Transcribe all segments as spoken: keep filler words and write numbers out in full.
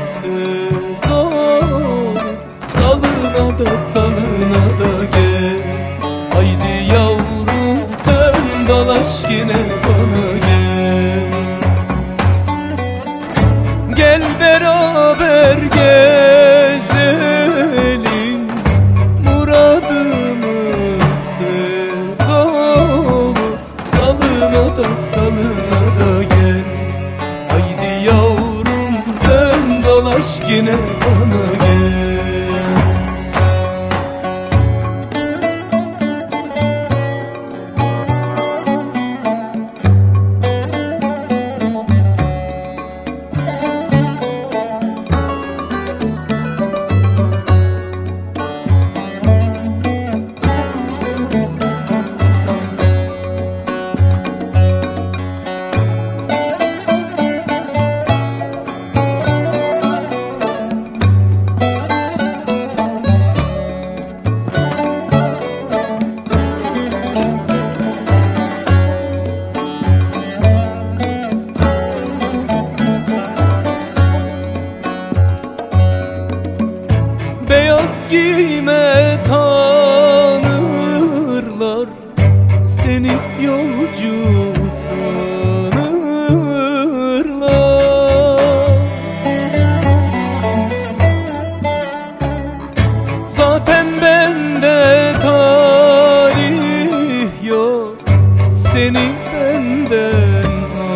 ıstız ol. Salına da salına da gel. Haydi yavrum dön dolaş yine bana gel. Gel beraber gezelim, muradımızdır ol. Salına da salına da gel. Haydi yavrum dön dolaş yine bana gel. Beyaz giyme tanırlar, seni yolcu sanırlar. Zaten bende talih yok, seni benden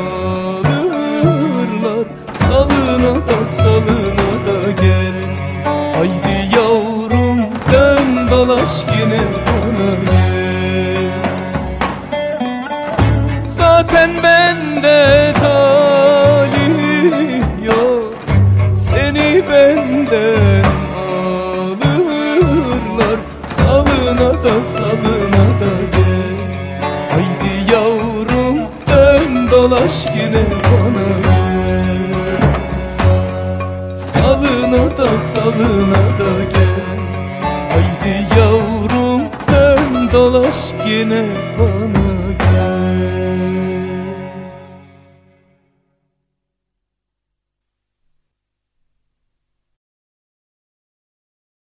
alırlar. Salına da salına da gel. Haydi yavrum dön dolaş yine bana gel. Zaten bende talih yok, seni benden alırlar. Salına da salına da gel. Haydi yavrum dön dolaş yine bana gel. Salına da salına da gel. Haydi yavrum dön dolaş yine bana